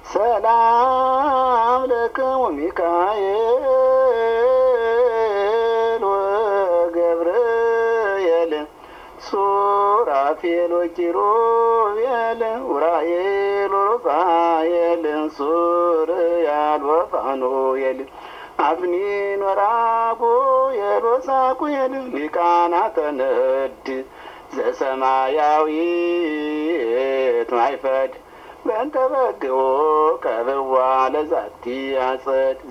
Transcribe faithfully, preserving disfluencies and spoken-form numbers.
ሰላም ለክሙ ሚካኤል ወገብርኤል ሱራፌል ወኪሩቤል ኡራኤል ወሩፋኤል ሱርያል ወፋኑኤል አፍኒን ወራጉኤል ወሳቁኤል ሊቃናተ ነድ ዘሰማያዊት ማይፈድ በእንተ በግዎ ከብዋ ለዛቲ አጸድ